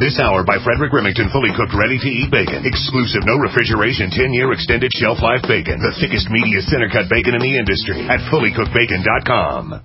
This hour by Frederick Remington, fully cooked, ready-to-eat bacon. Exclusive, no refrigeration, 10-year extended shelf life bacon. The thickest, meatiest center-cut bacon in the industry at fullycookedbacon.com.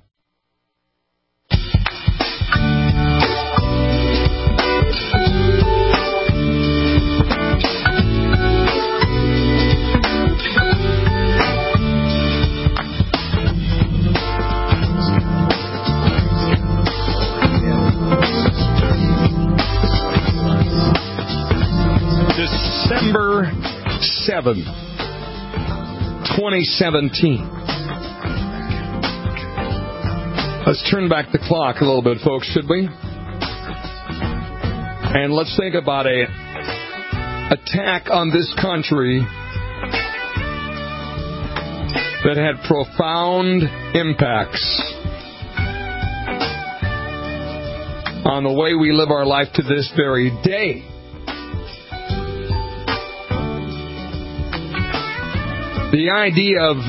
December 7th, 2017. Let's turn back the clock a little bit, folks, should we? And let's think about a attack on this country that had profound impacts on the way we live our life to this very day. The idea of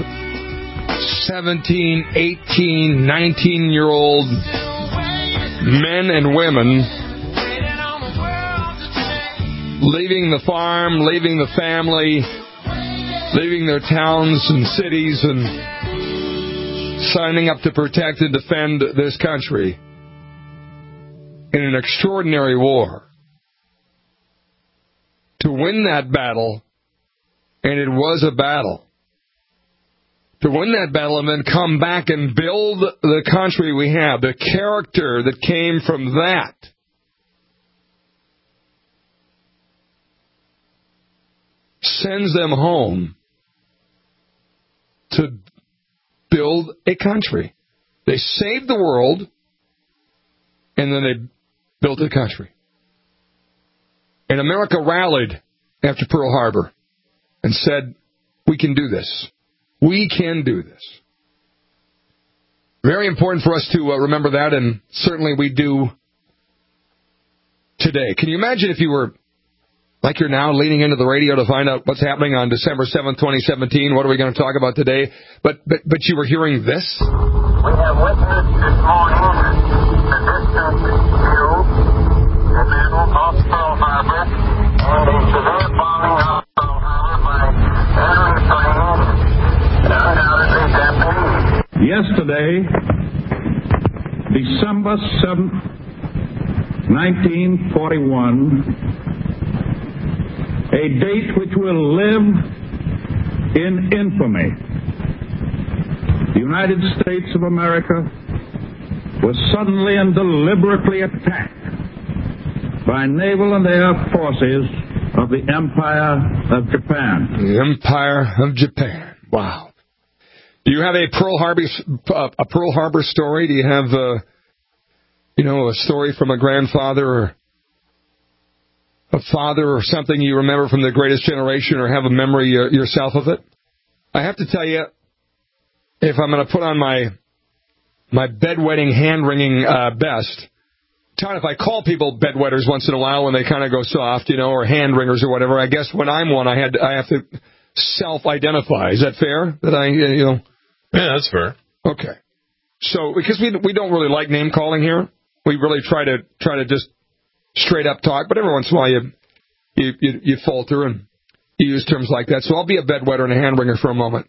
17, 18, 19-year-old men and women leaving the farm, leaving the family, leaving their towns and cities and signing up to protect and defend this country in an extraordinary war. To win that battle, and it was a battle, to win that battle and then come back and build the country we have, the character that came from that, sends them home to build a country. They saved the world, and then they built a country. And America rallied after Pearl Harbor and said, we can do this. We can do this. Very important for us to remember that, and certainly we do today. Can you imagine if you were, like you're now, leaning into the radio to find out what's happening on December 7th, 2017? What are we going to talk about today? But you were hearing this? We have witnessed this morning the distant view of battle off Pearl Harbor and a severe bombing of Pearl Harbor by enemy planes. Yesterday, December 7th, 1941, a date which will live in infamy. The United States of America was suddenly and deliberately attacked by naval and air forces of the Empire of Japan. The Empire of Japan. Wow. Do you have a Pearl Harbor story? Do you have a story from a grandfather or a father or something you remember from the Greatest Generation, or have a memory yourself of it? I have to tell you, if I'm going to put on my bedwetting, hand-wringing best, Todd, if I call people bedwetters once in a while when they kind of go soft, or hand-wringers or whatever, I guess when I'm one, I have to self-identify. Is that fair? Yeah, that's fair. Okay. So, because we don't really like name-calling here, we really try to just straight up talk, but every once in a while you falter and you use terms like that. So I'll be a bedwetter and a hand-wringer for a moment.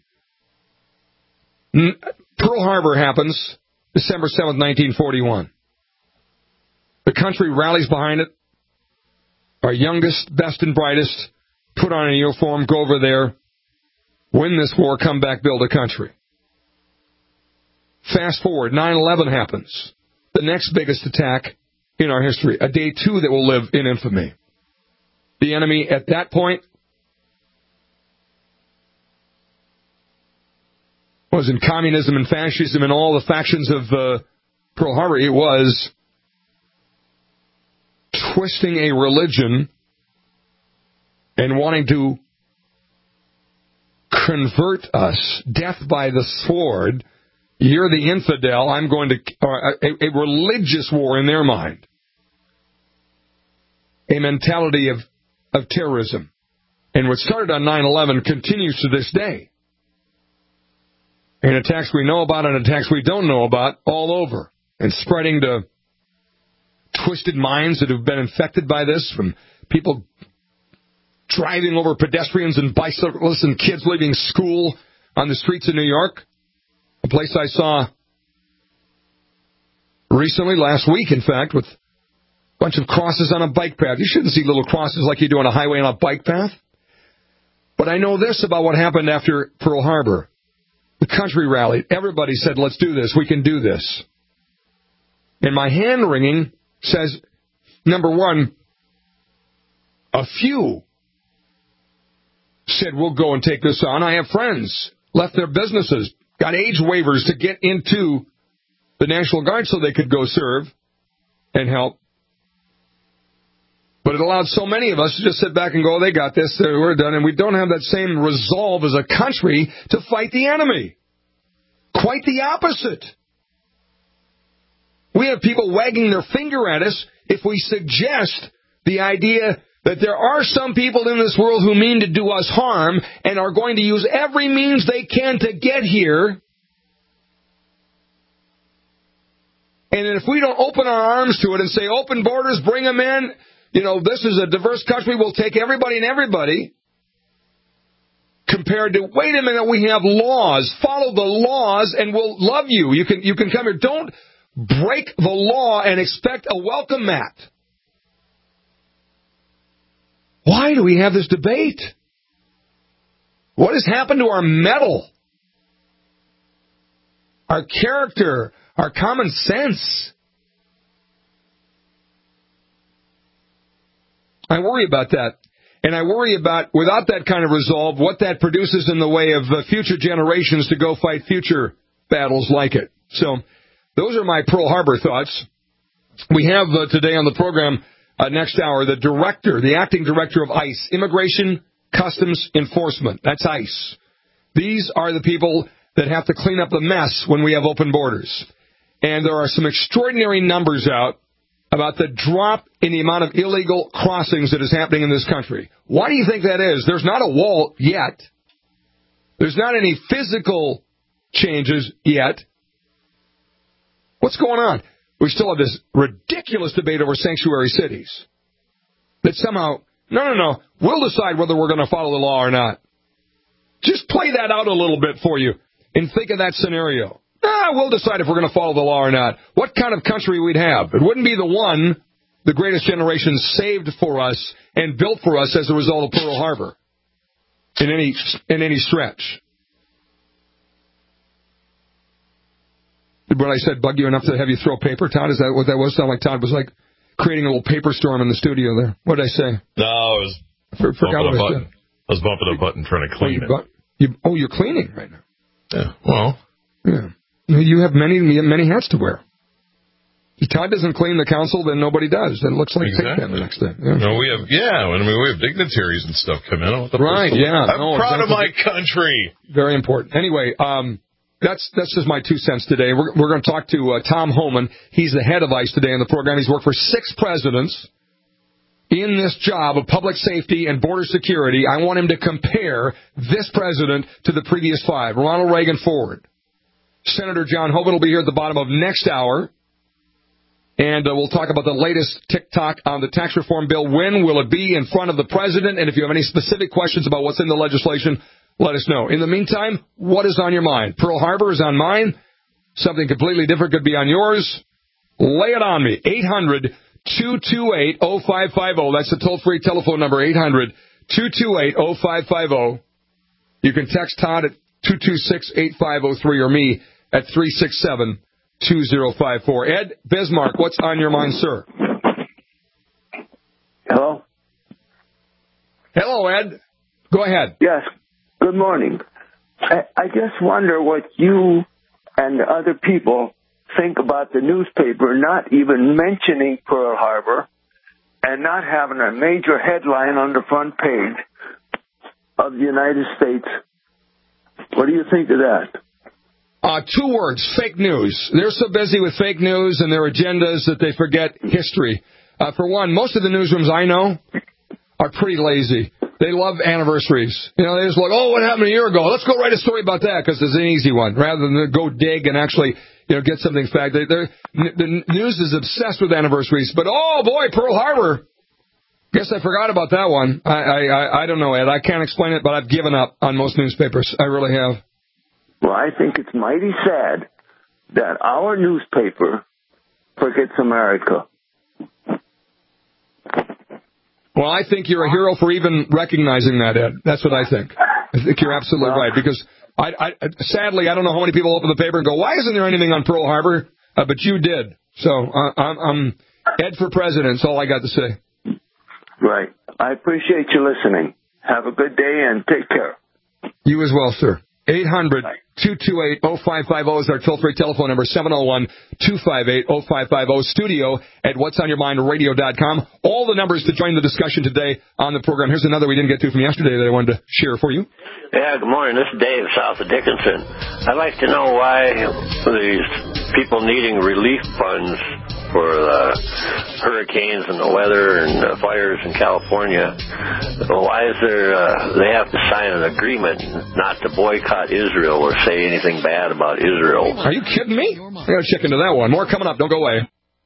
Pearl Harbor happens December 7th, 1941. The country rallies behind it. Our youngest, best, and brightest put on a uniform, go over there, win this war, come back, build a country. Fast forward, 9/11 happens. The next biggest attack in our history. A day two that will live in infamy. The enemy at that point was in communism and fascism and all the factions of Pearl Harbor. It was twisting a religion and wanting to convert us. Death by the sword. You're the infidel. I'm going to... a religious war in their mind. A mentality of terrorism. And what started on 9/11 continues to this day. And attacks we know about and attacks we don't know about all over. And spreading to twisted minds that have been infected by this, from people driving over pedestrians and bicyclists and kids leaving school on the streets of New York. A place I saw recently, last week, in fact, with a bunch of crosses on a bike path. You shouldn't see little crosses like you do on a highway on a bike path. But I know this about what happened after Pearl Harbor. The country rallied. Everybody said, let's do this. We can do this. And my hand-wringing says, number one, a few said, we'll go and take this on. I have friends, left their businesses, got age waivers to get into the National Guard so they could go serve and help. But it allowed so many of us to just sit back and go, they got this, we're done, and we don't have that same resolve as a country to fight the enemy. Quite the opposite. We have people wagging their finger at us if we suggest the idea that there are some people in this world who mean to do us harm and are going to use every means they can to get here. And if we don't open our arms to it and say, open borders, bring them in, this is a diverse country, we'll take everybody and everybody, compared to, wait a minute, we have laws, follow the laws and we'll love you. You can come here. Don't break the law and expect a welcome mat. Why do we have this debate? What has happened to our mettle, our character, our common sense? I worry about that. And I worry about, without that kind of resolve, what that produces in the way of future generations to go fight future battles like it. So, those are my Pearl Harbor thoughts. We have today on the program, next hour, the acting director of ICE, Immigration Customs Enforcement. That's ICE. These are the people that have to clean up the mess when we have open borders. And there are some extraordinary numbers out about the drop in the amount of illegal crossings that is happening in this country. Why do you think that is? There's not a wall yet. There's not any physical changes yet. What's going on? We still have this ridiculous debate over sanctuary cities. That somehow, no, we'll decide whether we're going to follow the law or not. Just play that out a little bit for you and think of that scenario. We'll decide if we're going to follow the law or not. What kind of country we'd have? It wouldn't be the one the greatest generation saved for us and built for us as a result of Pearl Harbor in any stretch. Did what I said bug you enough to have you throw paper, Todd? Is that what that was? Sound like Todd was like creating a little paper storm in the studio there. What did I say? No, I was bumping a button. I was bumping a button trying to clean it. You're cleaning right now. Yeah. Well. Yeah. You have many hats to wear. If Todd doesn't clean the council, then nobody does. Then it looks like exactly. the next day. Yeah. No, we have dignitaries and stuff come in. Right, yeah. I'm proud of my country. Very important. Anyway, that's just my 2 cents today. We're going to talk to Tom Homan. He's the head of ICE today in the program. He's worked for 6 presidents in this job of public safety and border security. I want him to compare this president to the previous 5. Ronald Reagan forward. Senator John Hoeven will be here at the bottom of next hour. And we'll talk about the latest tick-tock on the tax reform bill. When will it be in front of the president? And if you have any specific questions about what's in the legislation, let us know. In the meantime, what is on your mind? Pearl Harbor is on mine. Something completely different could be on yours. Lay it on me. 800-228-0550. That's the toll-free telephone number, 800-228-0550. You can text Todd at 226-8503 or me at 367-2054. Ed Bismarck, what's on your mind, sir? Hello? Hello, Ed. Go ahead. Yes. Good morning. I just wonder what you and other people think about the newspaper not even mentioning Pearl Harbor and not having a major headline on the front page of the United States. What do you think of that? 2 words, fake news. They're so busy with fake news and their agendas that they forget history. For one, most of the newsrooms I know are pretty lazy. They love anniversaries. They just like, what happened a year ago? Let's go write a story about that because it's an easy one, rather than go dig and actually get something fact. The news is obsessed with anniversaries, but oh boy, Pearl Harbor. Guess I forgot about that one. I don't know, Ed. I can't explain it, but I've given up on most newspapers. I really have. Well, I think it's mighty sad that our newspaper forgets America. Well, I think you're a hero for even recognizing that, Ed. That's what I think. I think you're absolutely right, because sadly, I don't know how many people open the paper and go, why isn't there anything on Pearl Harbor? But you did. So I'm Ed for president. That's all I got to say. Right. I appreciate you listening. Have a good day and take care. You as well, sir. 800-228-0550 is our toll-free telephone number, 701-258-0550, studio at whatsonyourmindradio.com. All the numbers to join the discussion today on the program. Here's another we didn't get to from yesterday that I wanted to share for you. Yeah, good morning. This is Dave, south of Dickinson. I'd like to know why these people needing relief funds for the hurricanes and the weather and the fires in California, why is they have to sign an agreement not to boycott Israel or say anything bad about Israel? Are you kidding me? I gotta check into that one. More coming up. Don't go away.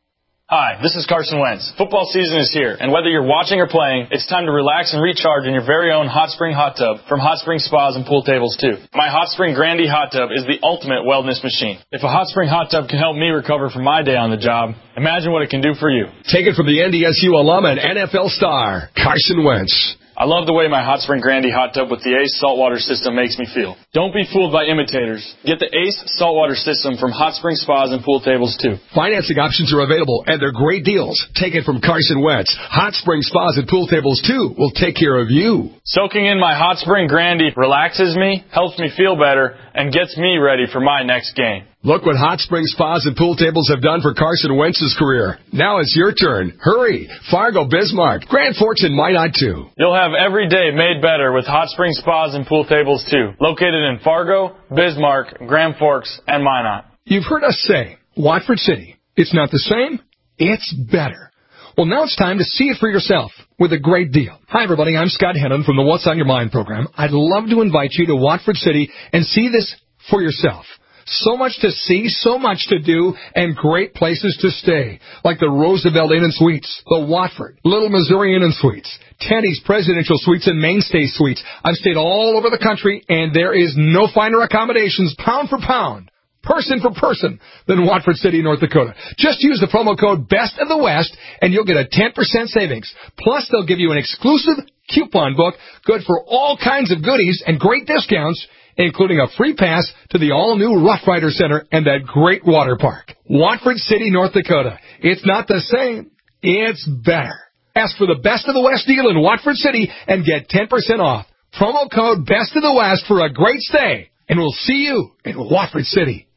Hi, this is Carson Wentz. Football season is here, and whether you're watching or playing, it's time to relax and recharge in your very own Hot Spring Hot Tub from Hot Spring Spas and Pool Tables, too. My Hot Spring Grandee Hot Tub is the ultimate wellness machine. If a Hot Spring Hot Tub can help me recover from my day on the job, imagine what it can do for you. Take it from the NDSU alum and NFL star, Carson Wentz. I love the way my Hot Spring Grandee Hot Tub with the ACE saltwater system makes me feel. Don't be fooled by imitators. Get the ACE saltwater system from Hot Spring Spas and Pool Tables, too. Financing options are available, and they're great deals. Take it from Carson Wentz. Hot Spring Spas and Pool Tables, too, will take care of you. Soaking in my Hot Spring Grandee relaxes me, helps me feel better, and gets me ready for my next game. Look what Hot Spring Spas and Pool Tables have done for Carson Wentz's career. Now it's your turn. Hurry. Fargo, Bismarck, Grand Forks, and Minot, too. You'll have every day made better with Hot Spring Spas and Pool Tables, too. Located in Fargo, Bismarck, Grand Forks, and Minot. You've heard us say, Watford City. It's not the same. It's better. Well, now it's time to see it for yourself with a great deal. Hi, everybody. I'm Scott Hennon from the What's on Your Mind program. I'd love to invite you to Watford City and see this for yourself. So much to see, so much to do, and great places to stay, like the Roosevelt Inn and Suites, the Watford, Little Missouri Inn and Suites, Teddy's Presidential Suites, and Mainstay Suites. I've stayed all over the country, and there is no finer accommodations, pound for pound, person for person, than Watford City, North Dakota. Just use the promo code Best of the West, and you'll get a 10% savings. Plus, they'll give you an exclusive coupon book, good for all kinds of goodies and great discounts, including a free pass to the all-new Rough Rider Center and that great water park. Watford City, North Dakota. It's not the same. It's better. Ask for the Best of the West deal in Watford City and get 10% off. Promo code Best of the West for a great stay. And we'll see you in Watford City.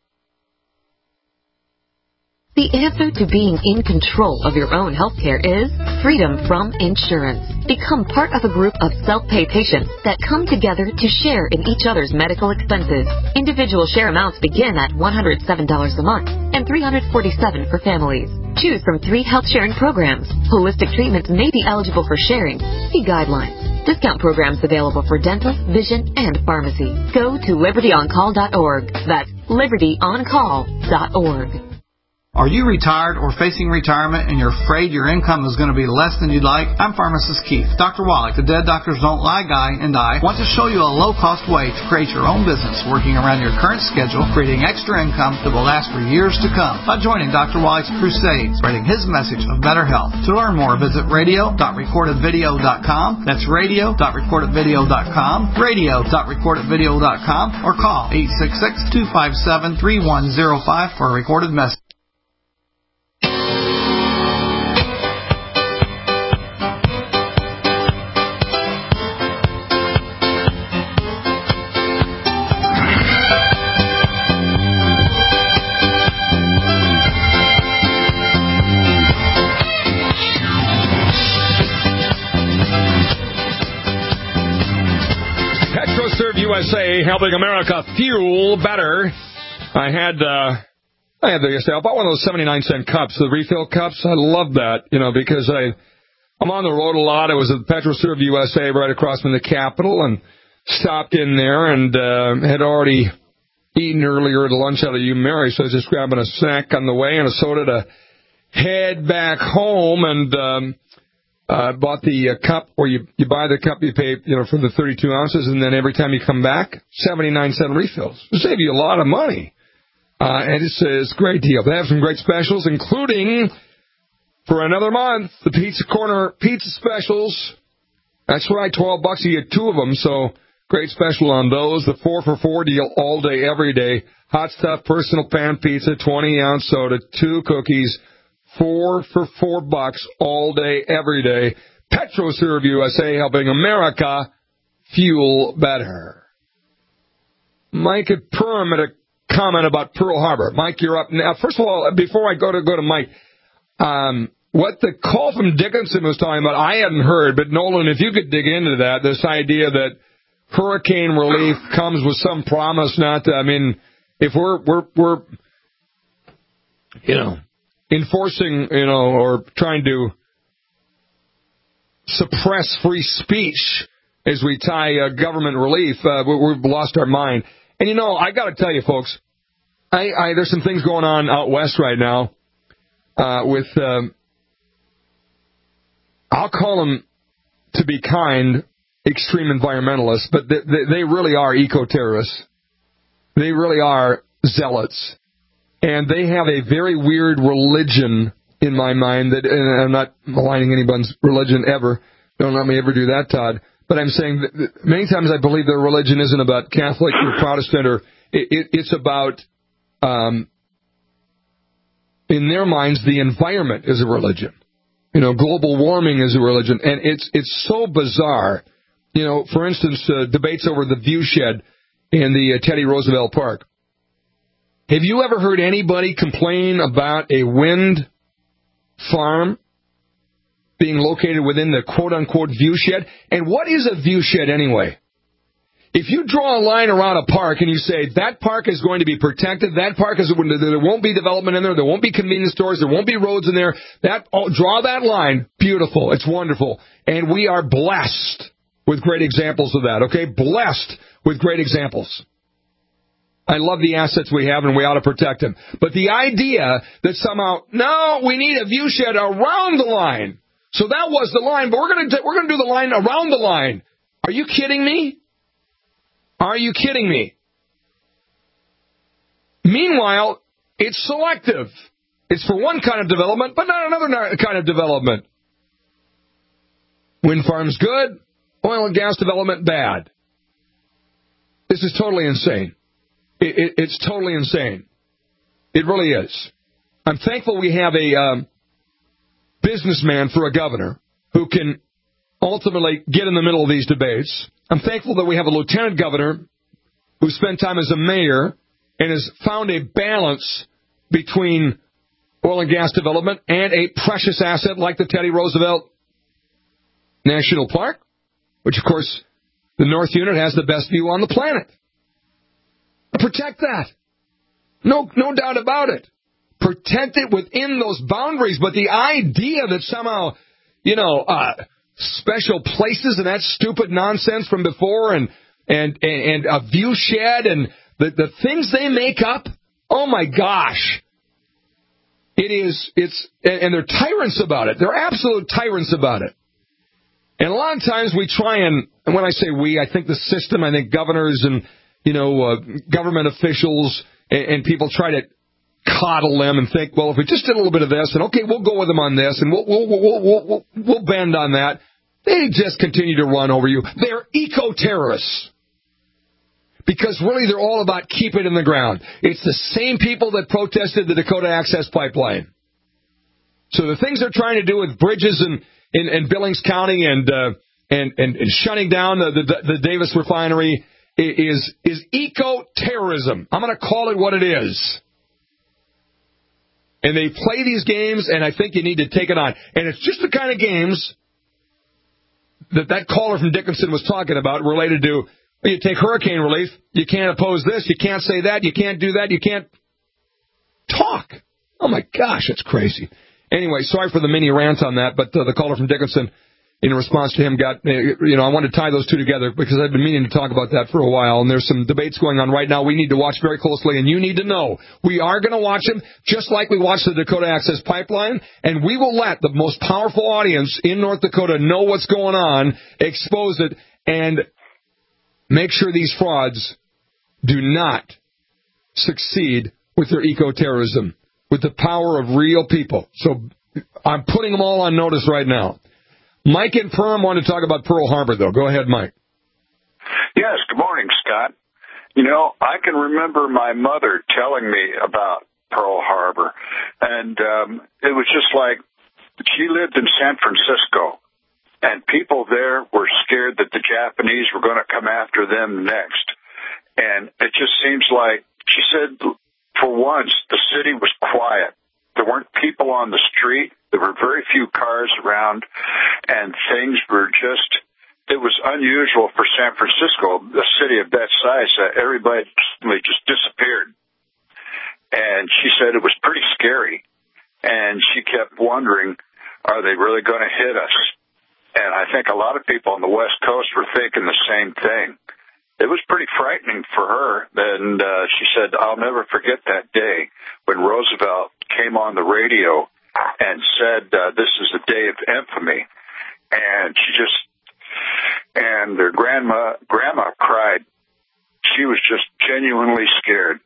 The answer to being in control of your own healthcare is freedom from insurance. Become part of a group of self-pay patients that come together to share in each other's medical expenses. Individual share amounts begin at $107 a month and $347 for families. Choose from 3 health sharing programs. Holistic treatments may be eligible for sharing. See guidelines. Discount programs available for dental, vision, and pharmacy. Go to libertyoncall.org. That's libertyoncall.org. Are you retired or facing retirement and you're afraid your income is going to be less than you'd like? I'm Pharmacist Keith. Dr. Wallach, the Dead Doctors Don't Lie guy, and I want to show you a low-cost way to create your own business working around your current schedule, creating extra income that will last for years to come by joining Dr. Wallach's crusade, spreading his message of better health. To learn more, visit radio.recordedvideo.com. That's radio.recordedvideo.com, radio.recordedvideo.com, or call 866-257-3105 for a recorded message. USA, helping America fuel better. I had the yesterday. I bought one of those 79-cent cups, the refill cups. I love that, because I'm on the road a lot. I was at PetroServe USA right across from the Capitol and stopped in there and had already eaten earlier at lunch out of you, Mary, so I was just grabbing a snack on the way and a soda to head back home, and bought the cup where you buy the cup, you pay for the 32 ounces, and then every time you come back, 79-cent refills. It'll save you a lot of money. And it's a great deal. They have some great specials, including, for another month, the Pizza Corner pizza specials. That's right, $12, you get 2 of them, so great special on those. The 4 for $4 deal all day, every day. Hot stuff, personal pan pizza, 20-ounce soda, 2 cookies, 4 for $4 all day, every day. PetroServe USA, helping America fuel better. Mike at Perm had a comment about Pearl Harbor. Mike, you're up now. First of all, before I go to Mike, what the call from Dickinson was talking about, I hadn't heard, but Nolan, if you could dig into that, this idea that hurricane relief comes with some promise not to, I mean, if we're enforcing, or trying to suppress free speech as we tie government relief, we've lost our mind. And, I got to tell you, folks, there's some things going on out west right now with, I'll call them, to be kind, extreme environmentalists, but they really are eco-terrorists. They really are zealots. And they have a very weird religion, in my mind, that, and I'm not maligning anyone's religion ever. Don't let me ever do that, Todd. But I'm saying that many times I believe their religion isn't about Catholic or Protestant, or it's about, in their minds, the environment is a religion. Global warming is a religion. And it's so bizarre. For instance, debates over the view shed in the Teddy Roosevelt Park. Have you ever heard anybody complain about a wind farm being located within the quote-unquote view shed? And what is a view shed anyway? If you draw a line around a park and you say that park is going to be protected, that park is, there won't be development in there won't be convenience stores, there won't be roads in there, draw that line, beautiful, it's wonderful. And we are blessed with great examples of that, okay? Blessed with great examples. I love the assets we have, and we ought to protect them. But the idea that somehow, no, we need a view shed around the line. So that was the line, but we're going to do the line around the line. Are you kidding me? Are you kidding me? Meanwhile, it's selective. It's for one kind of development, but not another kind of development. Wind farms good, oil and gas development bad. This is totally insane. It's totally insane. It really is. I'm thankful we have a businessman for a governor who can ultimately get in the middle of these debates. I'm thankful that we have a lieutenant governor who spent time as a mayor and has found a balance between oil and gas development and a precious asset like the Teddy Roosevelt National Park, which, of course, the North Unit has the best view on the planet. Protect that. No doubt about it. Protect it within those boundaries. But the idea that somehow, special places and that stupid nonsense from before and a view shed and the things they make up, oh my gosh. And they're tyrants about it. They're absolute tyrants about it. And a lot of times we try and when I say we, I think the system, I think governors and government officials and people try to coddle them and think, well, if we just did a little bit of this, and okay, we'll go with them on this, and we'll bend on that. They just continue to run over you. They're eco-terrorists. Because really they're all about keep it in the ground. It's the same people that protested the Dakota Access Pipeline. So the things they're trying to do with bridges in Billings County and shutting down the Davis refinery is eco-terrorism. I'm going to call it what it is. And they play these games, and I think you need to take it on. And it's just the kind of games that caller from Dickinson was talking about related to, well, you take hurricane relief, you can't oppose this, you can't say that, you can't do that, you can't talk. Oh, my gosh, that's crazy. Anyway, sorry for the mini rant on that, but the caller from Dickinson in response to him got, I wanted to tie those two together because I've been meaning to talk about that for a while, and there's some debates going on right now we need to watch very closely, and you need to know. We are going to watch them just like we watch the Dakota Access Pipeline, and we will let the most powerful audience in North Dakota know what's going on, expose it, and make sure these frauds do not succeed with their eco-terrorism, with the power of real people. So I'm putting them all on notice right now. Mike and Perm want to talk about Pearl Harbor, though. Go ahead, Mike. Yes, good morning, Scott. I can remember my mother telling me about Pearl Harbor, and it was just like she lived in San Francisco, and people there were scared that the Japanese were going to come after them next. And it just seems like, she said, for once, the city was quiet. There weren't people on the street. There were very few cars around, and things were just, it was unusual for San Francisco, a city of that size. Everybody suddenly just disappeared. And she said it was pretty scary. And she kept wondering, are they really going to hit us? And I think a lot of people on the West Coast were thinking the same thing. It was pretty frightening for her, and she said, I'll never forget that day when Roosevelt came on the radio and said, this is a day of infamy. And and their grandma cried. She was just genuinely scared.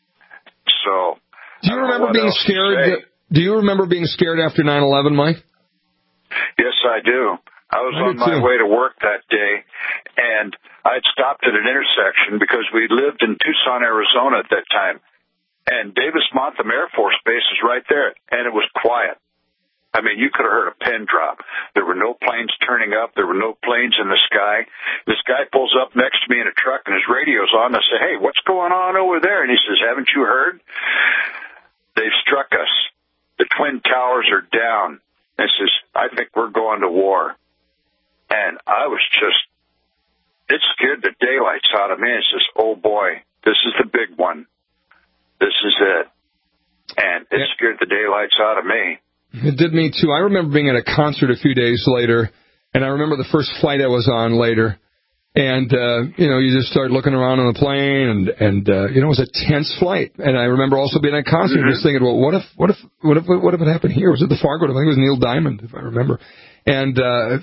So, do you remember being scared? Do you remember being scared after 9/11, Mike? Yes, I do. I was on my way to work that day, and I'd stopped at an intersection because we lived in Tucson, Arizona at that time. And Davis-Monthan Air Force Base is right there, and it was quiet. I mean, you could have heard a pin drop. There were no planes turning up. There were no planes in the sky. This guy pulls up next to me in a truck, and his radio's on. I say, hey, what's going on over there? And he says, haven't you heard? They've struck us. The Twin Towers are down. And he says, I think we're going to war. And I was just, it scared the daylights out of me. It says, oh, boy, this is the big one. This is it. And it scared the daylights out of me. It did me, too. I remember being at a concert a few days later, and I remember the first flight I was on later. And, you just start looking around on the plane, and it was a tense flight. And I remember also being at a concert just thinking, well, what if it happened here? Was it the Fargo? I think it was Neil Diamond, if I remember. And,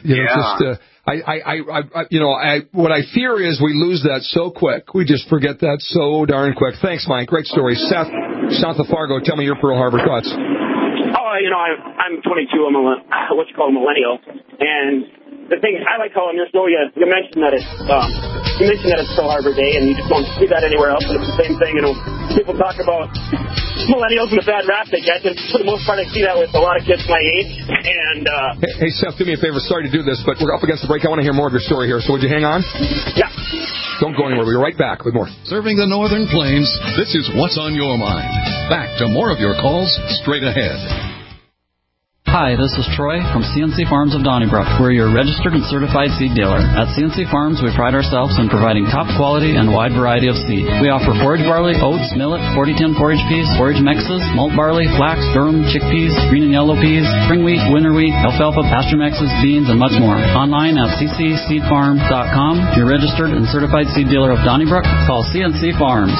what I fear is we lose that so quick. We just forget that so darn quick. Thanks, Mike. Great story. Seth, south of Fargo, tell me your Pearl Harbor thoughts. I'm 22. I'm a millennial. And the thing, I like how in your story you mentioned that it's Pearl Harbor Day, and you just don't see that anywhere else. But it's the same thing, people talk about millennials and the bad rap they get, and for the most part I see that with a lot of kids my age. And Hey, Seth, do me a favor. Sorry to do this, but we're up against the break. I want to hear more of your story here, so would you hang on? Yeah. Don't go anywhere. We'll be right back with more. Serving the Northern Plains, this is What's on Your Mind. Back to more of your calls straight ahead. Hi, this is Troy from CNC Farms of Donnybrook. We're your registered and certified seed dealer. At CNC Farms, we pride ourselves in providing top quality and wide variety of seed. We offer forage barley, oats, millet, 40-10 forage peas, forage mixes, malt barley, flax, durum, chickpeas, green and yellow peas, spring wheat, winter wheat, alfalfa, pasture mixes, beans, and much more. Online at ccseedfarm.com. Your registered and certified seed dealer of Donnybrook. Call CNC Farms,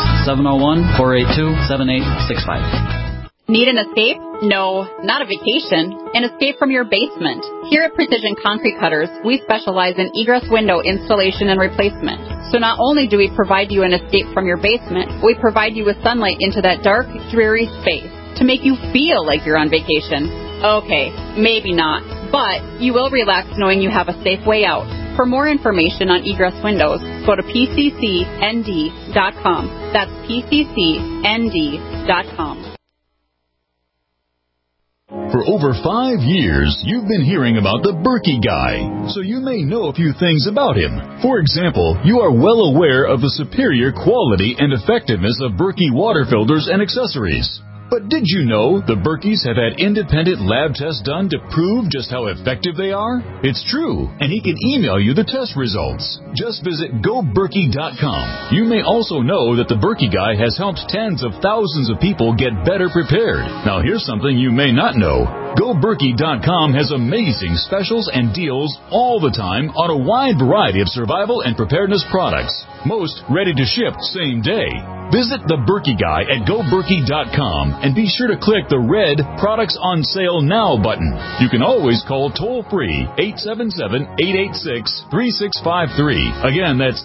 701-482-7865. Need an escape? No, not a vacation. An escape from your basement. Here at Precision Concrete Cutters, we specialize in egress window installation and replacement. So not only do we provide you an escape from your basement, we provide you with sunlight into that dark, dreary space to make you feel like you're on vacation. Okay, maybe not, but you will relax knowing you have a safe way out. For more information on egress windows, go to pccnd.com. That's pccnd.com. For over 5 years, you've been hearing about the Berkey guy, so you may know a few things about him. For example, you are well aware of the superior quality and effectiveness of Berkey water filters and accessories. But did you know the Berkeys have had independent lab tests done to prove just how effective they are? It's true, and he can email you the test results. Just visit GoBerkey.com. You may also know that the Berkey guy has helped tens of thousands of people get better prepared. Now here's something you may not know. GoBerkey.com has amazing specials and deals all the time on a wide variety of survival and preparedness products. Most ready to ship same day. Visit the Berkey Guy at GoBerkey.com and be sure to click the red Products on Sale Now button. You can always call toll-free 877-886-3653. Again, that's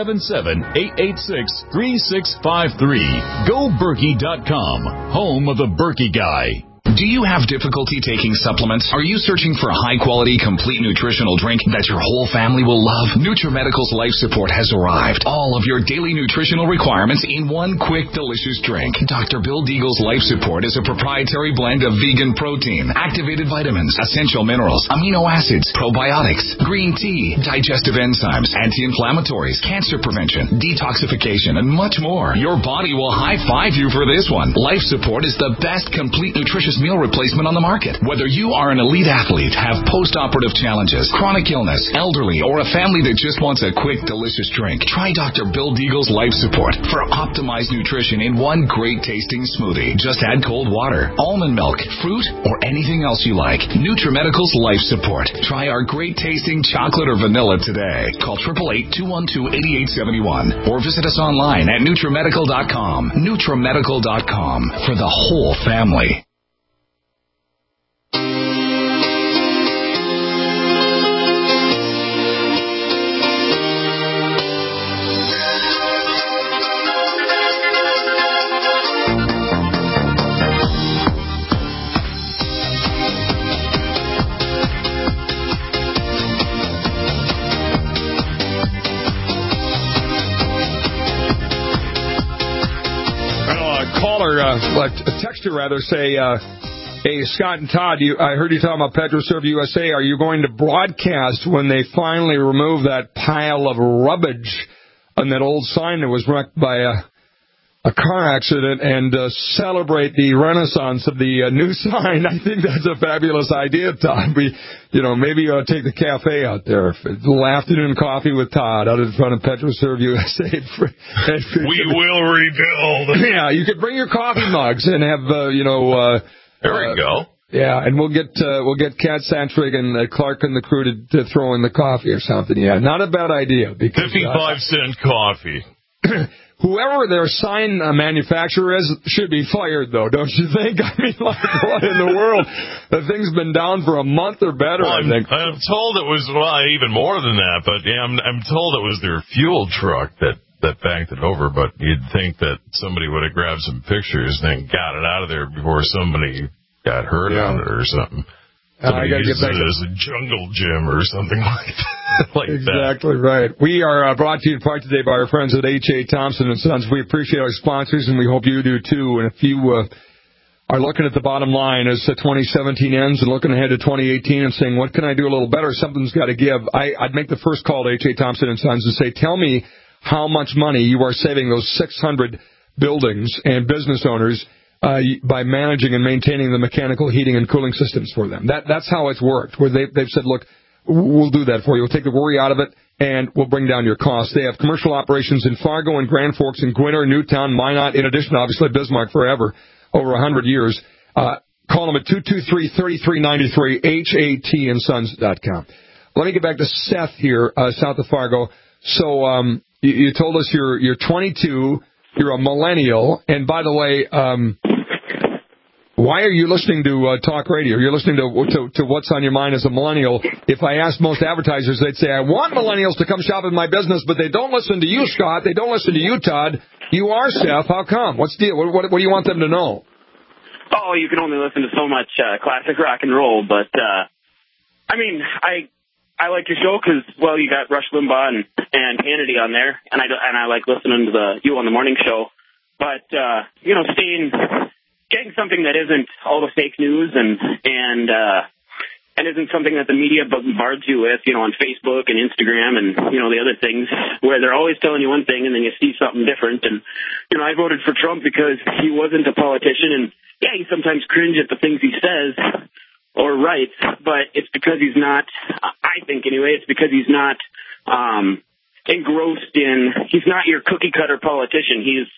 877-886-3653. GoBerkey.com, home of the Berkey Guy. Do you have difficulty taking supplements? Are you searching for a high-quality, complete nutritional drink that your whole family will love? NutriMedical's Life Support has arrived. All of your daily nutritional requirements in one quick, delicious drink. Dr. Bill Deagle's Life Support is a proprietary blend of vegan protein, activated vitamins, essential minerals, amino acids, probiotics, green tea, digestive enzymes, anti-inflammatories, cancer prevention, detoxification, and much more. Your body will high-five you for this one. Life Support is the best complete nutritious meal replacement on the market. Whether you are an elite athlete, have post-operative challenges, chronic illness, elderly, or a family that just wants a quick, delicious drink, try Dr. Bill Deagle's Life Support for optimized nutrition in one great-tasting smoothie. Just add cold water, almond milk, fruit, or anything else you like. NutriMedical's Life Support. Try our great-tasting chocolate or vanilla today. Call 888-212-8871 or visit us online at NutriMedical.com. NutriMedical.com for the whole family. A texter rather say, hey, Scott and Todd, I heard you talking about PetroServe USA. Are you going to broadcast when they finally remove that pile of rubbish on that old sign that was wrecked by a car accident and celebrate the renaissance of the new sign? I think that's a fabulous idea, Todd. Maybe you ought to take the cafe out there. A little afternoon coffee with Todd out in front of PetroServe USA. We will rebuild. Yeah, you could bring your coffee mugs and have, there we go. Yeah, and we'll get Kat Santrig and Clark and the crew to throw in the coffee or something. Yeah, not a bad idea. 55-cent coffee. Whoever their sign manufacturer is should be fired, though, don't you think? I mean, like, what in the world? The thing's been down for a month or better, I think. I'm told it was, even more than that, but yeah, I'm told it was their fuel truck that banked it over, but you'd think that somebody would have grabbed some pictures and then got it out of there before somebody got hurt on it or something. I got to get back to as a jungle gym or something like that. Exactly right. We are brought to you in part today by our friends at H.A. Thompson & Sons. We appreciate our sponsors, and we hope you do too. And if you are looking at the bottom line as 2017 ends and looking ahead to 2018 and saying, what can I do a little better? Something's got to give. I'd make the first call to H.A. Thompson & Sons and say, tell me how much money you are saving those 600 buildings and business owners by managing and maintaining the mechanical heating and cooling systems for them. That's how it's worked, where they've said, look, we'll do that for you. We'll take the worry out of it, and we'll bring down your costs. They have commercial operations in Fargo and Grand Forks and Gwinner, Newtown, Minot, in addition, obviously, Bismarck forever, over 100 years. Call them at 223-3393, HATandsons.com. Let me get back to Seth here, south of Fargo. So you told us you're 22, you're a millennial, and by the way, why are you listening to talk radio? You're listening to What's on Your Mind as a millennial. If I asked most advertisers, they'd say, I want millennials to come shop in my business, but they don't listen to you, Scott. They don't listen to you, Todd. You are, Seth. How come? What's the deal? What do you want them to know? Oh, you can only listen to so much classic rock and roll, but, I like your show because, well, you got Rush Limbaugh and Hannity on there, and I like listening to You on the Morning Show. But, getting something that isn't all the fake news and isn't something that the media bombards you with, on Facebook and Instagram and, the other things where they're always telling you one thing and then you see something different. And, I voted for Trump because he wasn't a politician, and, yeah, you sometimes cringe at the things he says or writes, but it's because he's not, I think anyway, it's because he's not engrossed in, he's not your cookie-cutter politician. He's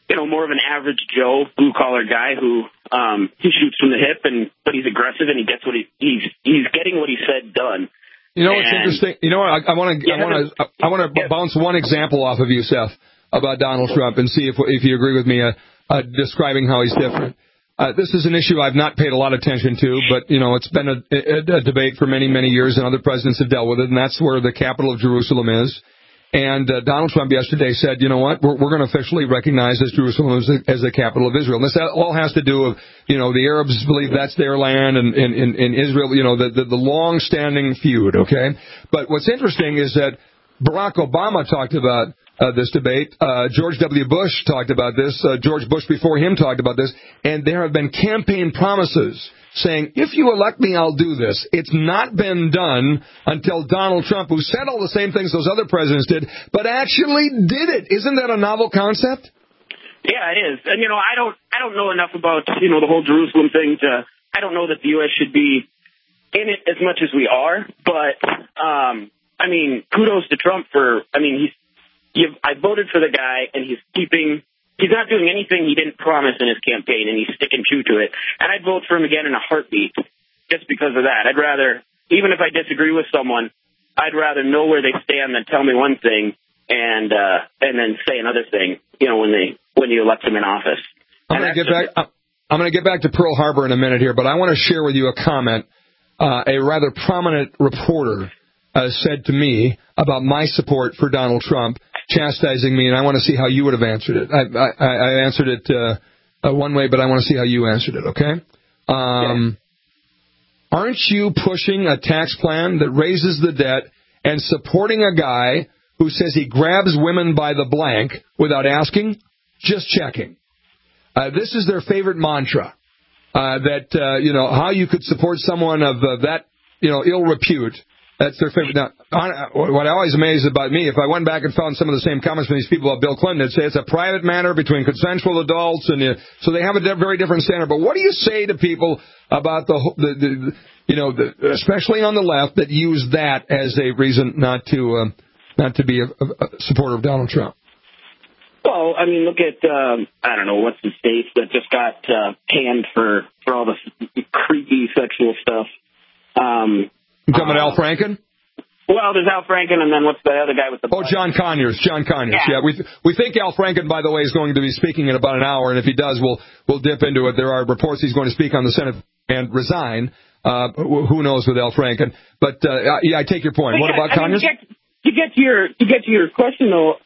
more of an average Joe, blue-collar guy who he shoots from the hip, but he's aggressive and he gets what he's getting what he said done. You know what's interesting? You know what? I want to bounce one example off of you, Seth, about Donald Trump, and see if you agree with me describing how he's different. This is an issue I've not paid a lot of attention to, but it's been a debate for many, many years, and other presidents have dealt with it, and that's where the capital of Jerusalem is. And Donald Trump yesterday said, you know what, we're going to officially recognize this Jerusalem as the capital of Israel. And this all has to do with, the Arabs believe that's their land, and Israel, the long-standing feud, okay? But what's interesting is that Barack Obama talked about this debate. George W. Bush talked about this. George Bush before him talked about this. And there have been campaign promises saying, if you elect me, I'll do this. It's not been done until Donald Trump, who said all the same things those other presidents did, but actually did it. Isn't that a novel concept? Yeah, it is. And, I don't know enough about, the whole Jerusalem thing I don't know that the U.S. should be in it as much as we are. But, kudos to Trump I voted for the guy, and he's not doing anything he didn't promise in his campaign, and he's sticking true to it. And I'd vote for him again in a heartbeat just because of that. I'd rather, even if I disagree with someone, I'd rather know where they stand than tell me one thing and then say another thing, when you elect them in office. I'm going to get back to Pearl Harbor in a minute here, but I want to share with you a comment a rather prominent reporter said to me about my support for Donald Trump, chastising me, and I want to see how you would have answered it. I answered it one way, but I want to see how you answered it, okay? Aren't you pushing a tax plan that raises the debt and supporting a guy who says he grabs women by the blank without asking, just checking? This is their favorite mantra, that, how you could support someone of that, ill repute. That's their favorite. Now, what always amazes about me, if I went back and found some of the same comments from these people about Bill Clinton, they'd say it's a private matter between consensual adults, and so they have a very different standard. But what do you say to people about especially on the left, that use that as a reason not to be a supporter of Donald Trump? Well, look at I don't know what's the state that just got panned for all the creepy sexual stuff. You talking about Al Franken? Well, there's Al Franken, and then what's the other guy with the... John Conyers. Yeah, we think Al Franken, by the way, is going to be speaking in about an hour, and if he does, we'll dip into it. There are reports he's going to speak on the Senate and resign. Who knows with Al Franken? But, I take your point. What about Conyers? To get to your question, though,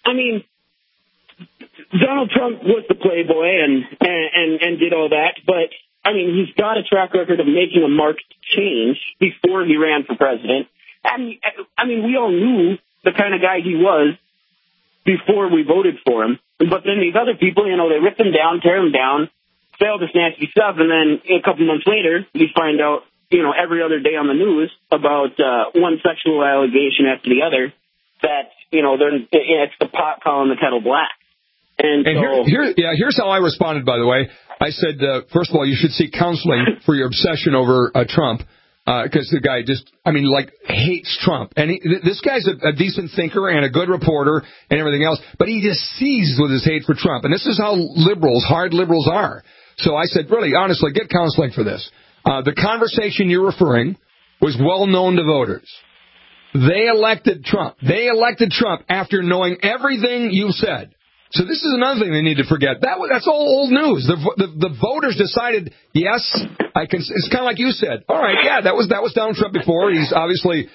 Donald Trump was the playboy and did all that, but... he's got a track record of making a marked change before he ran for president. And, we all knew the kind of guy he was before we voted for him. But then these other people, they rip him down, tear him down, say all this nasty stuff, and then a couple months later, you find out, every other day on the news about one sexual allegation after the other that, it's the pot calling the kettle black. And here's how I responded, by the way. I said, first of all, you should seek counseling for your obsession over Trump, because the guy just, hates Trump. And this guy's a decent thinker and a good reporter and everything else, but he just seized with his hate for Trump. And this is how hard liberals are. So I said, really, honestly, get counseling for this. The conversation you're referring was well known to voters. They elected Trump. They elected Trump after knowing everything you said. So this is another thing they need to forget. That's all old news. The voters decided, yes, it's kind of like you said. All right, yeah, that was Donald Trump before. He's obviously,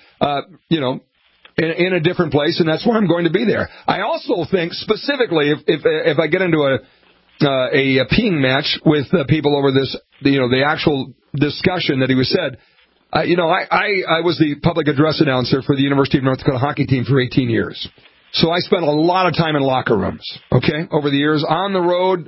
in a different place, and that's why I'm going to be there. I also think specifically if I get into a peeing match with people over this, the actual discussion that he was said. I was the public address announcer for the University of North Dakota hockey team for 18 years. So I spent a lot of time in locker rooms, okay, over the years, on the road,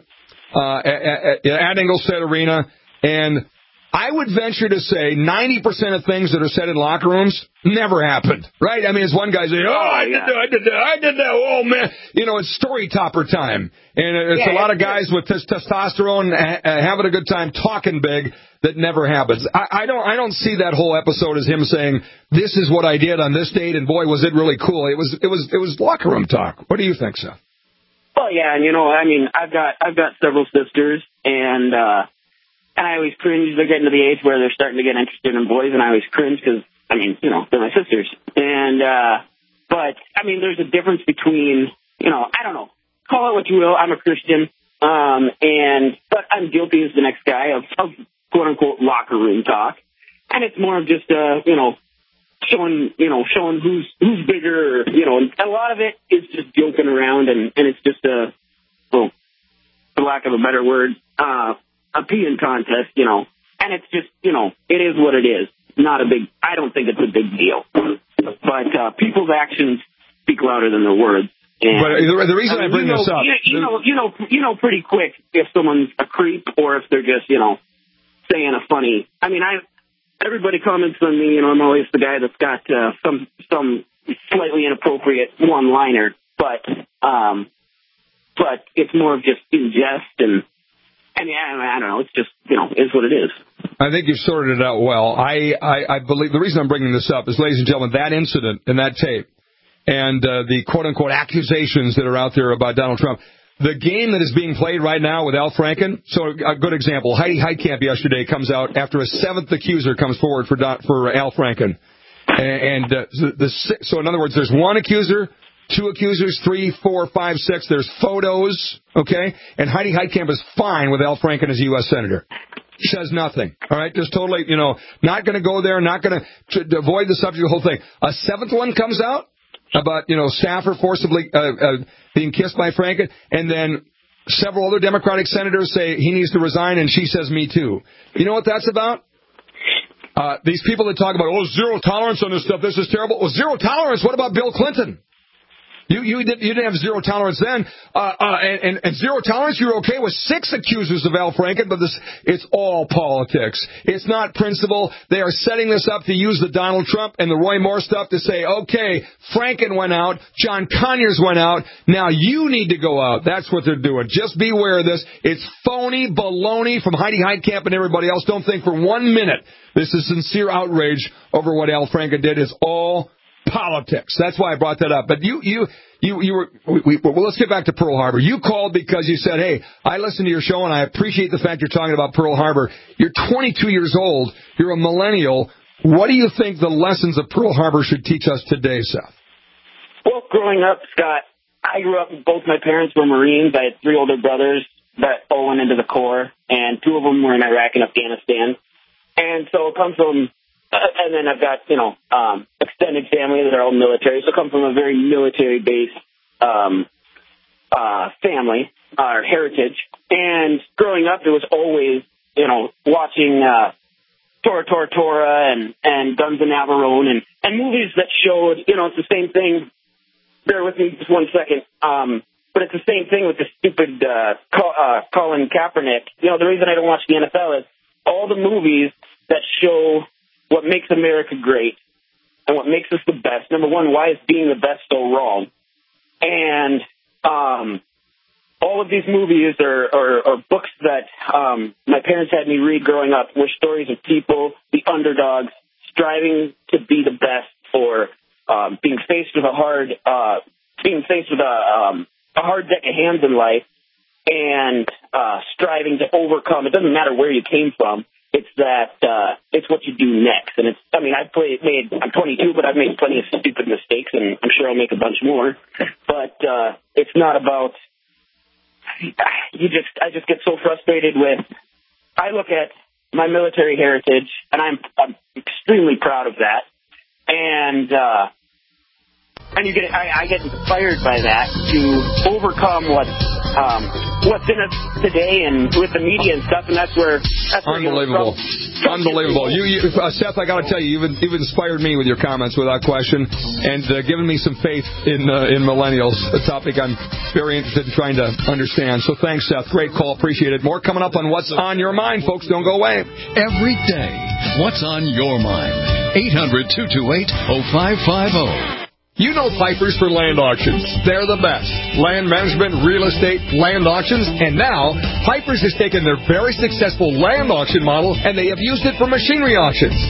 at Ingolstadt Arena, and I would venture to say 90% of things that are said in locker rooms never happened, right? It's one guy saying, I did that, oh, man. It's story topper time, and it's a lot of guys with testosterone having a good time talking big that never happens. I don't see that whole episode as him saying, this is what I did on this date, and boy, was it really cool. It was locker room talk. What do you think, Seth? Well, Well, yeah, and I've got several sisters, and I always cringe. They're getting to the age where they're starting to get interested in boys, and I always cringe because, they're my sisters. And, but, there's a difference between, I don't know, call it what you will. I'm a Christian, but I'm guilty as the next guy of quote-unquote locker room talk. And it's more of just, showing who's bigger, and a lot of it is just joking around, and it's just for lack of a better word, a peeing contest, and it's just, it is what it is. I don't think it's a big deal, but people's actions speak louder than their words. And, but the reason I bring this up, you know pretty quick if someone's a creep or if they're just, saying a funny. Everybody comments on me, I'm always the guy that's got some slightly inappropriate one-liner, but it's more of just in jest, and I don't know, it's just, is what it is. I think you've sorted it out well. I believe the reason I'm bringing this up is, ladies and gentlemen, that incident and that tape and the quote-unquote accusations that are out there about Donald Trump, the game that is being played right now with Al Franken, so a good example, Heidi Heitkamp yesterday comes out after a seventh accuser comes forward for Al Franken. So in other words, there's one accuser, two accusers, 3, 4, 5, 6, there's photos, okay? And Heidi Heitkamp is fine with Al Franken as a U.S. Senator. Says nothing, all right? Just totally, not going to go there, not going to avoid the subject of the whole thing. A seventh one comes out about, staffer forcibly being kissed by Franken, and then several other Democratic senators say he needs to resign, and she says, me too. You know what that's about? These people that talk about, zero tolerance on this stuff, this is terrible. Well, zero tolerance, what about Bill Clinton? You didn't have zero tolerance then, and zero tolerance. You're okay with 6 accusers of Al Franken, but it's all politics. It's not principle. They are setting this up to use the Donald Trump and the Roy Moore stuff to say, okay, Franken went out, John Conyers went out, now you need to go out. That's what they're doing. Just beware of this. It's phony baloney from Heidi Heitkamp and everybody else. Don't think for 1 minute this is sincere outrage over what Al Franken did. It's all politics. That's why I brought that up. But let's get back to Pearl Harbor. You called because you said, hey, I listened to your show and I appreciate the fact you're talking about Pearl Harbor. You're 22 years old. You're a millennial. What do you think the lessons of Pearl Harbor should teach us today, Seth? Well, growing up, Scott, I grew up, both my parents were Marines. I had 3 older brothers that all went into the Corps, and 2 of them were in Iraq and Afghanistan. And so it comes from and then I've got, extended family that are all military. So I come from a very military-based family, or heritage. And growing up, it was always, watching Tora and Guns of Navarone and movies that showed, it's the same thing. Bear with me just 1 second. But it's the same thing with the stupid Colin Kaepernick. The reason I don't watch the NFL is all the movies that show what makes America great and what makes us the best. Number one, why is being the best so wrong? And all of these movies or books that my parents had me read growing up were stories of people, the underdogs, striving to be the best, or being faced with a hard deck of hands in life and striving to overcome. It doesn't matter where you came from. It's that it's what you do next. And I'm 22, but I've made plenty of stupid mistakes, and I'm sure I'll make a bunch more. But it's not about I just get so frustrated with. I look at my military heritage, and I'm extremely proud of that. And I get inspired by that to overcome what's in us today and with the media and stuff, and that's where unbelievable. Seth, I got to tell you, you've inspired me with your comments without question, and given me some faith in millennials, a topic I'm very interested in trying to understand. So thanks, Seth. Great call. Appreciate it. More coming up on What's on Your Mind, folks. Don't go away. Every day, What's on Your Mind? 800-228-0550. You know Pipers for Land Auctions. They're the best. Land management, real estate, land auctions, and now Pipers has taken their very successful land auction model and they have used it for machinery auctions.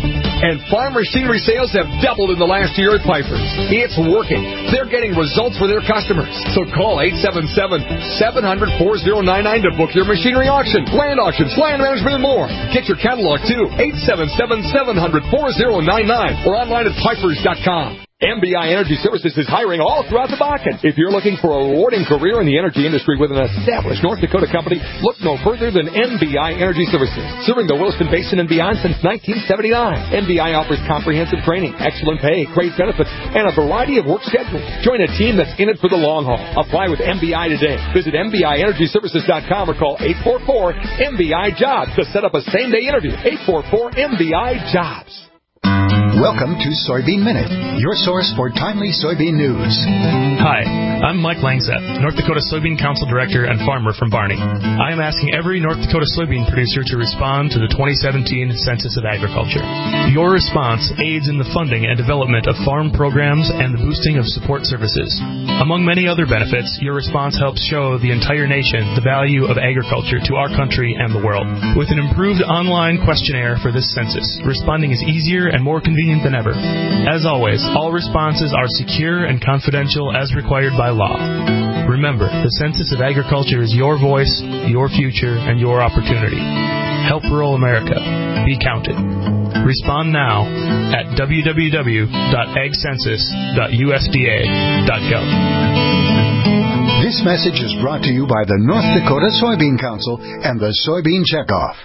And farm machinery sales have doubled in the last year at Piper's. It's working. They're getting results for their customers. So call 877-700-4099 to book your machinery auction, land auctions, land management, and more. Get your catalog, too. 877-700-4099 or online at Pipers.com. MBI Energy Services is hiring all throughout the Bakken. If you're looking for a rewarding career in the energy industry with an established North Dakota company, look no further than MBI Energy Services. Serving the Williston Basin and beyond since 1979. MBI offers comprehensive training, excellent pay, great benefits, and a variety of work schedules. Join a team that's in it for the long haul. Apply with MBI today. Visit MBIEnergyServices.com or call 844-MBI-JOBS to set up a same-day interview. 844-MBI-JOBS. Welcome to Soybean Minute, your source for timely soybean news. Hi, I'm Mike Langseth, North Dakota Soybean Council Director and farmer from Barney. I am asking every North Dakota soybean producer to respond to the 2017 Census of Agriculture. Your response aids in the funding and development of farm programs and the boosting of support services. Among many other benefits, your response helps show the entire nation the value of agriculture to our country and the world. With an improved online questionnaire for this census, responding is easier and more convenient than ever. As always, all responses are secure and confidential as required by law. Remember, the Census of Agriculture is your voice, your future, and your opportunity. Help rural America. Be counted. Respond now at www.agcensus.usda.gov. This message is brought to you by the North Dakota Soybean Council and the Soybean Checkoff.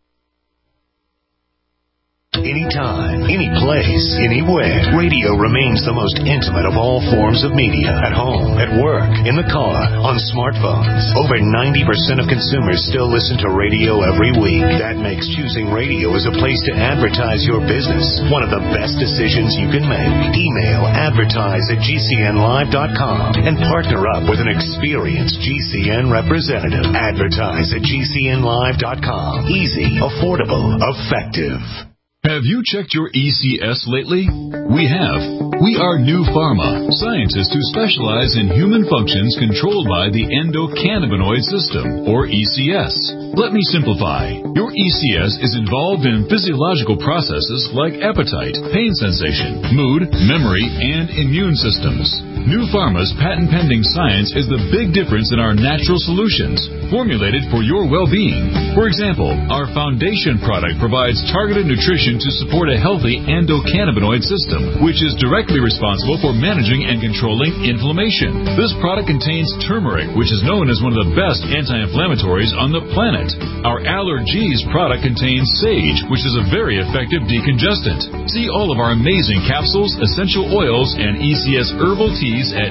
Anytime, any place, anywhere, radio remains the most intimate of all forms of media. At home, at work, in the car, on smartphones. Over 90% of consumers still listen to radio every week. That makes choosing radio as a place to advertise your business one of the best decisions you can make. Email advertise@gcnlive.com and partner up with an experienced GCN representative. Advertise@gcnlive.com. Easy, affordable, effective. Have you checked your ECS lately? We have. We are New Pharma, scientists who specialize in human functions controlled by the endocannabinoid system, or ECS. Let me simplify. Your ECS is involved in physiological processes like appetite, pain sensation, mood, memory, and immune systems. New Pharma's patent-pending science is the big difference in our natural solutions, formulated for your well-being. For example, our foundation product provides targeted nutrition to support a healthy endocannabinoid system, which is directly responsible for managing and controlling inflammation. This product contains turmeric, which is known as one of the best anti-inflammatories on the planet. Our Allergies product contains sage, which is a very effective decongestant. See all of our amazing capsules, essential oils, and ECS herbal teas at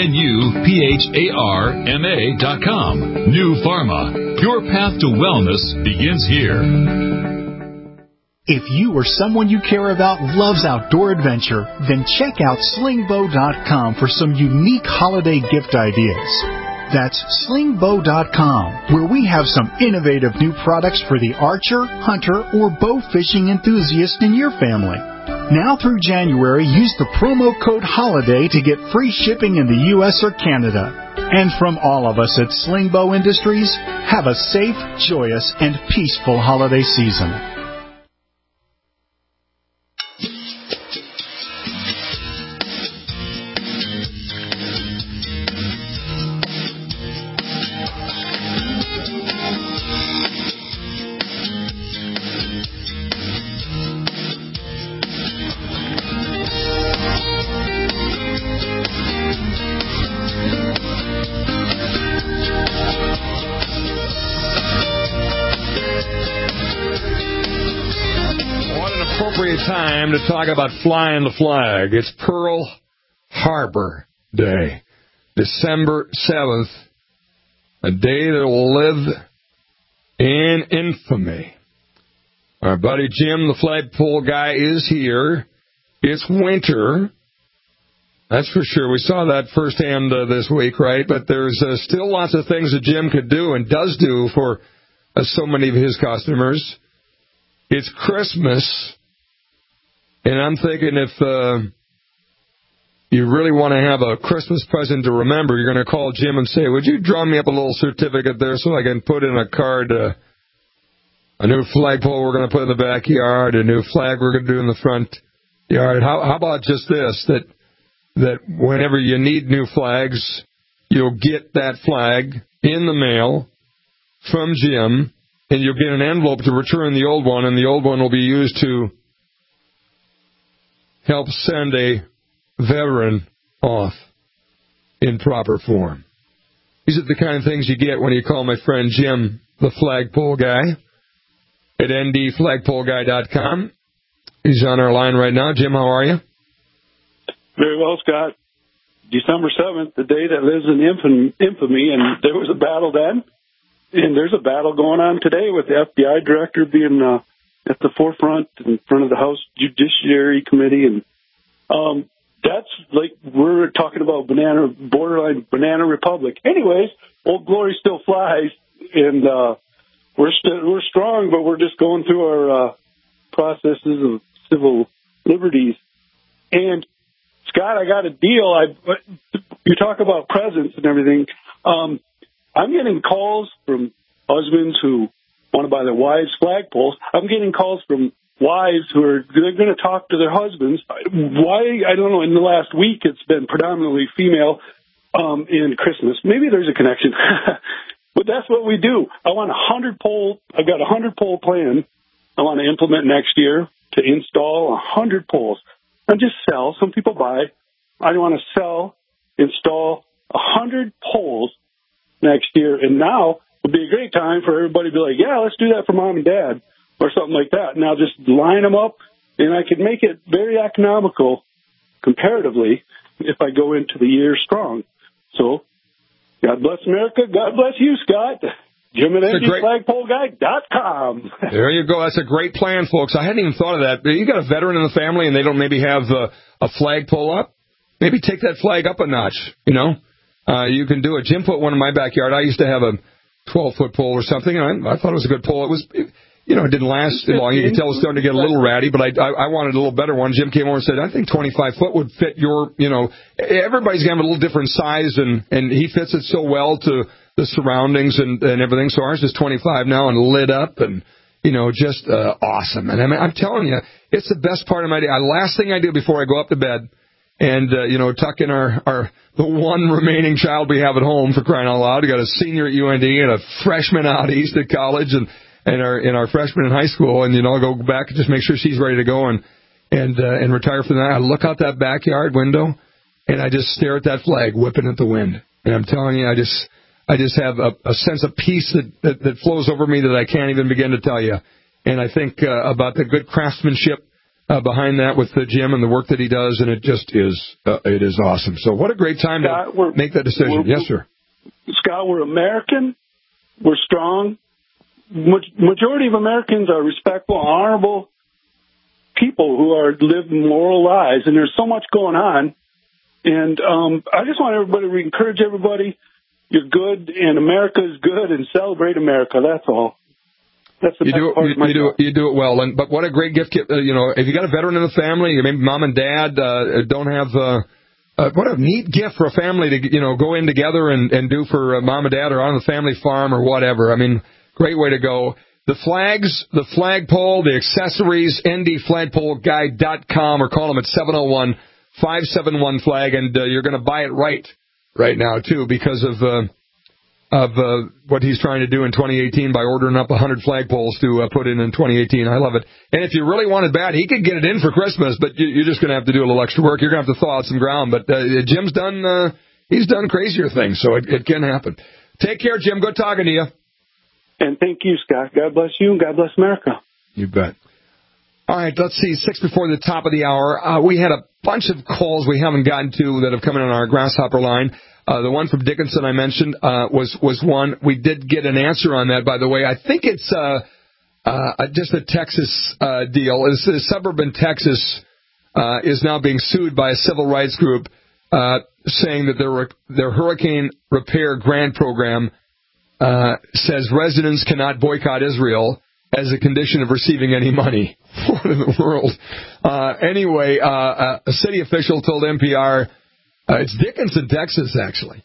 GNUPHARMA.com. New Pharma. Your path to wellness begins here. If you or someone you care about loves outdoor adventure, then check out slingbow.com for some unique holiday gift ideas. That's slingbow.com, where we have some innovative new products for the archer, hunter, or bow fishing enthusiast in your family. Now through January, use the promo code HOLIDAY to get free shipping in the U.S. or Canada. And from all of us at Slingbow Industries, have a safe, joyous, and peaceful holiday season. Time to talk about flying the flag. It's Pearl Harbor Day, December 7th, a day that will live in infamy. Our buddy Jim, the flagpole guy, is here. It's winter. That's for sure. We saw that firsthand this week, right? But there's still lots of things that Jim could do and does do for so many of his customers. It's Christmas. And I'm thinking if you really want to have a Christmas present to remember, you're going to call Jim and say, would you draw me up a little certificate there so I can put in a card a new flagpole we're going to put in the backyard, a new flag we're going to do in the front yard. How about just this, that whenever you need new flags, you'll get that flag in the mail from Jim, and you'll get an envelope to return the old one, and the old one will be used to help send a veteran off in proper form. These are the kind of things you get when you call my friend Jim, the flagpole guy, at ndflagpoleguy.com. He's on our line right now. Jim, how are you? Very well, Scott. December 7th, the day that lives in infamy, and there was a battle then, and there's a battle going on today with the FBI director being at the forefront in front of the House Judiciary Committee, and that's like we're talking about borderline banana republic. Anyways, Old Glory still flies, and we're strong, but we're just going through our processes of civil liberties. And Scott, I got a deal. You talk about presents and everything. I'm getting calls from husbands who want to buy their wives' flagpoles. I'm getting calls from wives they're going to talk to their husbands. Why? I don't know. In the last week, it's been predominantly female in Christmas. Maybe there's a connection. But that's what we do. I've got a 100-pole plan I want to implement next year to install 100 poles. And just sell. Some people buy. I want to install 100 poles next year. And now would be a great time for everybody to be like, yeah, let's do that for mom and dad or something like that. And I'll just line them up, and I could make it very economical comparatively if I go into the year strong. So God bless America. God bless you, Scott. Jim at flagpoleguy.com. There you go. That's a great plan, folks. I hadn't even thought of that. You got a veteran in the family, and they don't maybe have a flagpole up? Maybe take that flag up a notch, you know? You can do it. Jim put one in my backyard. I used to have a 12-foot pole or something, and I thought it was a good pole. It didn't last long. You could tell it was starting to get a little ratty, but I wanted a little better one. Jim came over and said, I think 25 foot would fit your, everybody's going to have a little different size, and he fits it so well to the surroundings and everything. So ours is 25 now and lit up and, just awesome. And I'm telling you, it's the best part of my day. Last thing I do before I go up to bed and, tuck in the one remaining child we have at home, for crying out loud. We got a senior at UND and a freshman out east at college and our freshman in high school. And, I'll go back and just make sure she's ready to go and retire from that. I look out that backyard window and I just stare at that flag whipping at the wind. And I'm telling you, I just have a sense of peace that flows over me that I can't even begin to tell you. And I think about the good craftsmanship behind that with Jim and the work that he does, and it just is it is awesome. So what a great time to make that decision. Yes, sir. Scott, we're American. We're strong. Majority of Americans are respectful, honorable people who are living moral lives, and there's so much going on. And I just want everybody to encourage everybody. You're good, and America is good, and celebrate America. That's all. That's the best part of my job. You do it well. But what a great gift. If you got a veteran in the family, maybe mom and dad don't have. What a neat gift for a family to go in together and do for mom and dad, or on the family farm or whatever. I mean, great way to go. The flags, the flagpole, the accessories, ndflagpoleguy.com, or call them at 701-571-FLAG, and you're going to buy it right now, too, because of what he's trying to do in 2018 by ordering up 100 flagpoles to put in 2018. I love it. And if you really want it bad, he could get it in for Christmas, but you're just going to have to do a little extra work. You're going to have to thaw out some ground. But Jim's done he's done crazier things, so it can happen. Take care, Jim. Good talking to you. And thank you, Scott. God bless you, and God bless America. You bet. All right, let's see, 6 before the top of the hour. We had a bunch of calls we haven't gotten to that have come in on our Grasshopper line. The one from Dickinson I mentioned was one. We did get an answer on that, by the way. I think it's just a Texas deal. It's a suburb in Texas is now being sued by a civil rights group saying that their hurricane repair grant program says residents cannot boycott Israel as a condition of receiving any money. What in the world? Anyway, a city official told NPR, it's Dickinson, Texas, actually.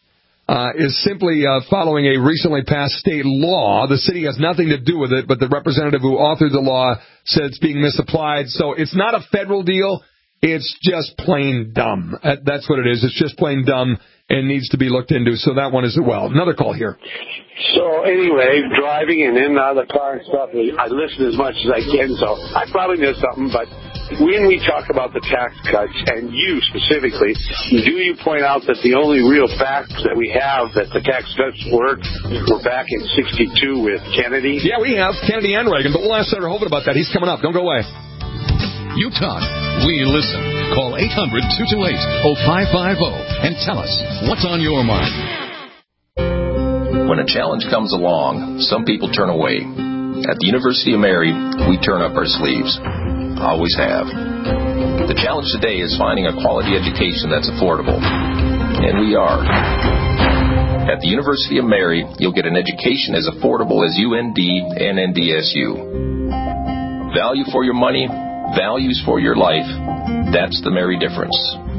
is simply following a recently passed state law. The city has nothing to do with it, but the representative who authored the law said it's being misapplied. So it's not a federal deal. It's just plain dumb. That's what it is. It's just plain dumb and needs to be looked into. So that one is, well, another call here. So anyway, driving and in and out of the car and stuff, I listen as much as I can, so I probably missed something, but when we talk about the tax cuts, and you specifically, do you point out that the only real facts that we have that the tax cuts work were back in 62 with Kennedy? Yeah, we have Kennedy and Reagan, but we'll ask Senator Hovind about that. He's coming up. Don't go away. You talk, we listen. Call 800-228-0550 and tell us what's on your mind. When a challenge comes along, some people turn away. At the University of Mary, we turn up our sleeves. Always have. The challenge today is finding a quality education that's affordable. And we are. At the University of Mary, you'll get an education as affordable as UND and NDSU. Value for your money, values for your life. That's the Mary difference.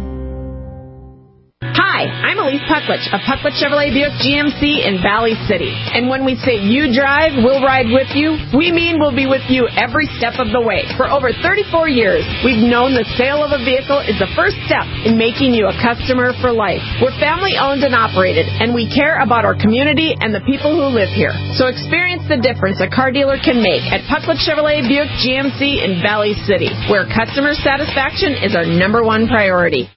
Hi, I'm Elise Pucklich of Pucklich Chevrolet Buick GMC in Valley City. And when we say you drive, we'll ride with you, we mean we'll be with you every step of the way. For over 34 years, we've known the sale of a vehicle is the first step in making you a customer for life. We're family owned and operated, and we care about our community and the people who live here. So experience the difference a car dealer can make at Pucklich Chevrolet Buick GMC in Valley City, where customer satisfaction is our #1 priority.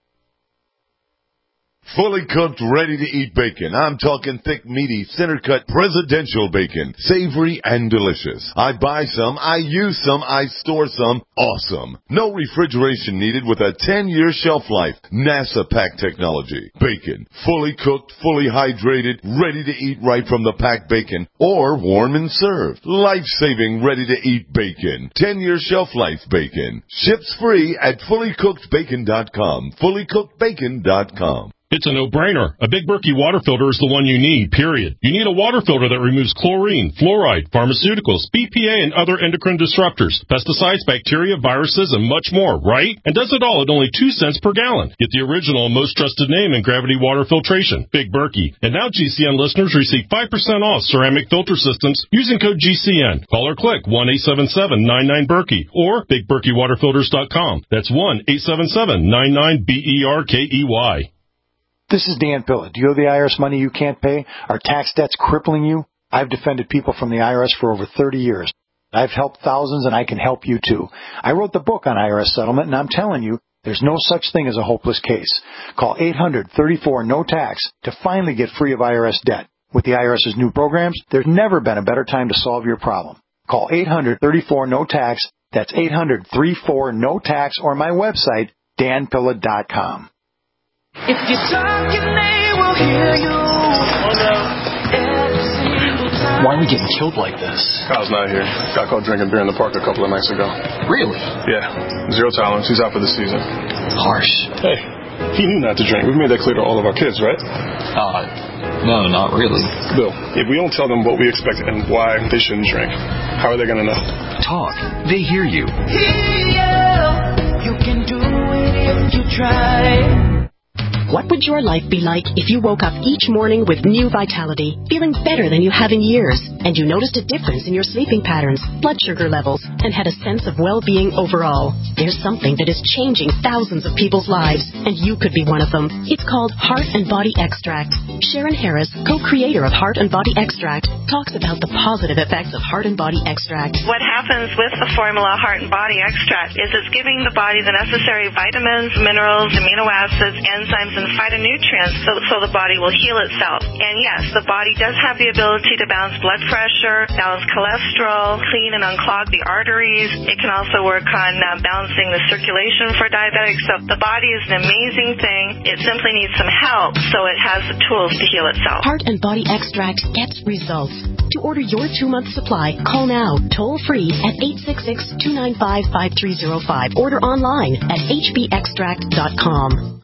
Fully cooked, ready-to-eat bacon. I'm talking thick, meaty, center-cut presidential bacon. Savory and delicious. I buy some, I use some, I store some. Awesome. No refrigeration needed with a 10-year shelf life. NASA pack technology. Bacon. Fully cooked, fully hydrated, ready to eat right from the packed bacon. Or warm and served. Life-saving, ready-to-eat bacon. 10-year shelf life bacon. Ships free at fullycookedbacon.com. Fullycookedbacon.com. It's a no-brainer. A Big Berkey water filter is the one you need, period. You need a water filter that removes chlorine, fluoride, pharmaceuticals, BPA, and other endocrine disruptors, pesticides, bacteria, viruses, and much more, right? And does it all at only 2 cents per gallon. Get the original and most trusted name in gravity water filtration, Big Berkey. And now GCN listeners receive 5% off ceramic filter systems using code GCN. Call or click 1-877-99-BERKEY or BigBerkeyWaterFilters.com. That's 1-877-99-BERKEY. This is Dan Pillett. Do you owe the IRS money you can't pay? Are tax debts crippling you? I've defended people from the IRS for over 30 years. I've helped thousands, and I can help you too. I wrote the book on IRS settlement, and I'm telling you, there's no such thing as a hopeless case. Call 800-34-NO-TAX to finally get free of IRS debt. With the IRS's new programs, there's never been a better time to solve your problem. Call 800-34-NO-TAX. That's 800-34-NO-TAX, or my website, danpillett.com. If you're talking, they will hear you. Why are we getting killed like this? Kyle's not here. Got caught drinking beer in the park a couple of nights ago. Really? Yeah. 0 tolerance. He's out for the season. Harsh. Hey, he knew not to drink. We've made that clear to all of our kids, right? No, not really. Bill, if we don't tell them what we expect and why they shouldn't drink, how are they going to know? Talk. They hear you. You can do it if you try. What would your life be like if you woke up each morning with new vitality, feeling better than you have in years, and you noticed a difference in your sleeping patterns, blood sugar levels, and had a sense of well-being overall? There's something that is changing thousands of people's lives, and you could be one of them. It's called Heart and Body Extract. Sharon Harris, co-creator of Heart and Body Extract, talks about the positive effects of Heart and Body Extract. What happens with the formula Heart and Body Extract is it's giving the body the necessary vitamins, minerals, amino acids, enzymes, and phytonutrients so the body will heal itself. And yes, the body does have the ability to balance blood pressure, balance cholesterol, clean and unclog the arteries. It can also work on balancing the circulation for diabetics. So the body is an amazing thing. It simply needs some help so it has the tools to heal itself. Heart and Body Extract gets results. To order your 2-month supply, call now, toll free at 866-295-5305. Order online at hbextract.com.